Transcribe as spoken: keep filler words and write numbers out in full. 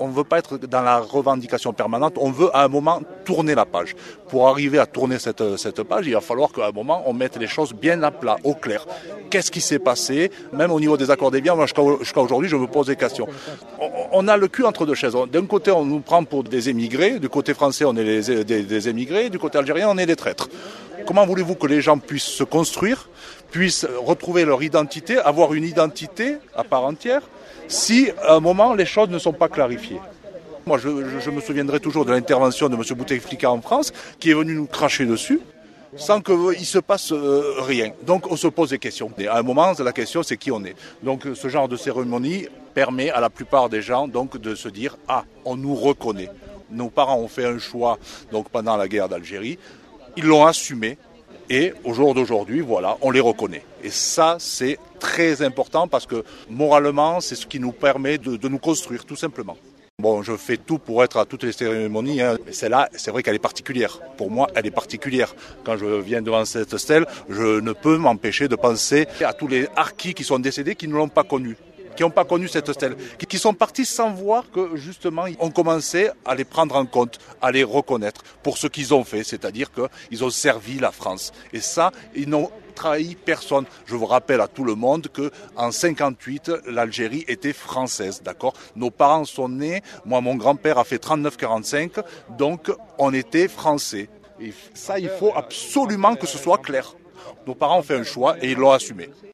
on ne veut pas être dans la revendication permanente, on veut à un moment tourner la page. Pour arriver à tourner cette, cette page, il va falloir qu'à un moment on mette les choses bien à plat, au clair. Qu'est-ce qui s'est passé? Même au niveau des accords des biens, moi jusqu'à, jusqu'à aujourd'hui je me pose des questions. On, on a le cul entre deux chaises. D'un côté on nous prend pour des émigrés, du côté français on est les, des, des émigrés, du côté algérien on est des traîtres. Comment voulez-vous que les gens puissent se construire, puissent retrouver leur identité, avoir une identité à part entière, si à un moment les choses ne sont pas clarifiées? Moi je, je, je me souviendrai toujours de l'intervention de M. Bouteflika en France, qui est venu nous cracher dessus, sans qu'il euh, se passe euh, rien. Donc on se pose des questions. Et à un moment, la question c'est qui on est. Donc ce genre de cérémonie permet à la plupart des gens donc, de se dire « Ah, on nous reconnaît ». Nos parents ont fait un choix donc, pendant la guerre d'Algérie, ils l'ont assumé et au jour d'aujourd'hui, voilà, on les reconnaît. Et ça, c'est très important parce que moralement, c'est ce qui nous permet de, de nous construire tout simplement. Bon, je fais tout pour être à toutes les cérémonies, hein. Mais celle-là, c'est vrai qu'elle est particulière. Pour moi, elle est particulière. Quand je viens devant cette stèle, je ne peux m'empêcher de penser à tous les harkis qui sont décédés, qui ne l'ont pas connue, qui n'ont pas connu cette stèle, qui sont partis sans voir que justement on commençait à les prendre en compte, à les reconnaître pour ce qu'ils ont fait, c'est-à-dire qu'ils ont servi la France. Et ça, ils n'ont trahi personne. Je vous rappelle à tout le monde qu'en cinquante-huit, l'Algérie était française, d'accord? Nos parents sont nés, moi mon grand-père a fait trente-neuf quarante-cinq, donc on était français. Et ça, il faut absolument que ce soit clair. Nos parents ont fait un choix et ils l'ont assumé.